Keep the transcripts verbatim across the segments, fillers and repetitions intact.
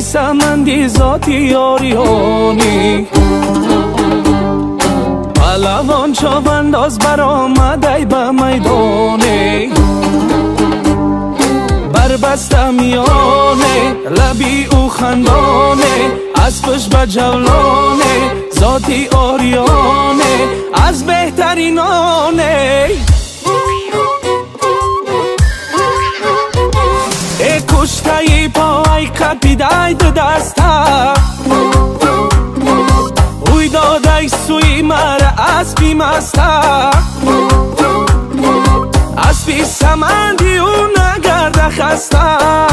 سمندی ذاتی آریانی پلوان چاونداز برآمده به میدانه بربسته میانه لبی او خندانه اسبش به جولانه ذاتی آریانه از بهترینانه ای کشته ای پای کپیده دو دسته اوی داده سوی مر اسبی مسته اسبی سمندی او نگرده خسته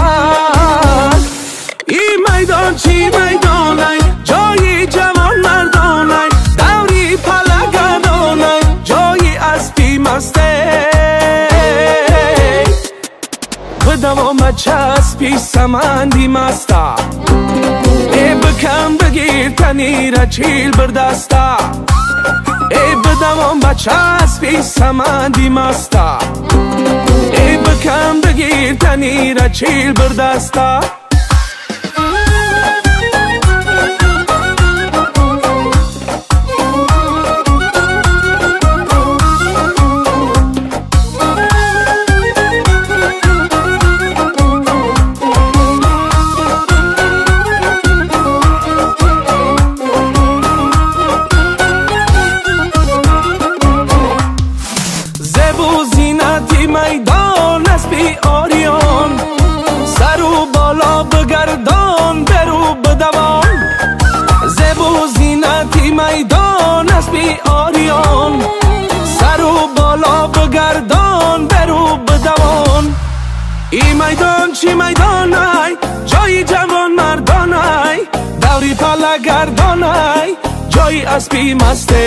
این میدان چی میدانه جای جوان مردانه دوری پلگردانه جای اسبی مسته بدوام چسبی سمندی مسته ای بکن بگیر تنی را چیل بردسته ای بدوام بچسبی سمندی مسته ای بکن بگیر تنی را چیل بردسته میدان اسبی آریان سر و بالا بگردان برو بدوان زبو زینتی میدان اسبی آریان سر و بالا بگردان برو بدوان این میدان چی میدانه جای جوان مردانه دوری پلگردانه جای اسبی مسته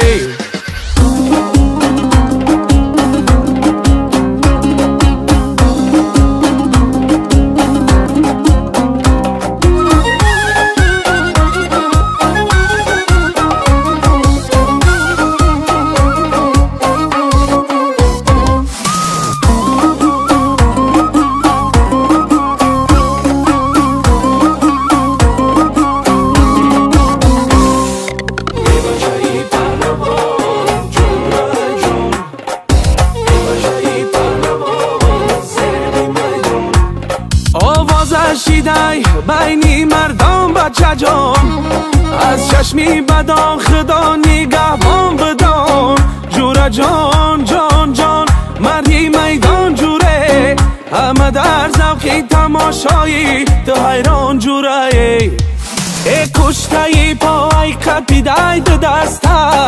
شیده بینی مردم بچه جان از چشمی بدان خدا نگهبان بدان جوره جان جان جان مردی میدان جوره همه در ذوقی تماشایی تو حیران جوره ای کشته ای پای کپیده دو دسته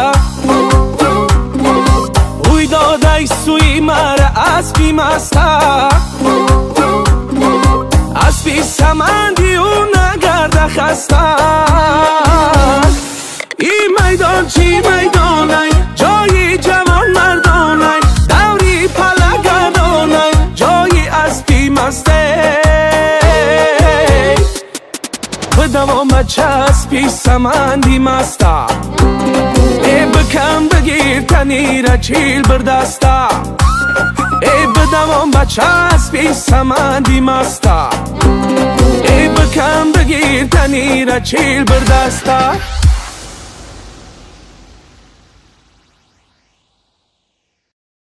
اوی داده سوی مر اسبی مسته اسبی سمندی او نگرده خسته این میدان چی میدانه جای جوان مردانه دوری پلگردانه جای اسبی مسته بدوام چسبی سمندی مسته ای بکن بگیر تنی را چیل بردسته ای بدوام بچسبی سمندی مسته ای بکن بگیر تنی را چیل بردسته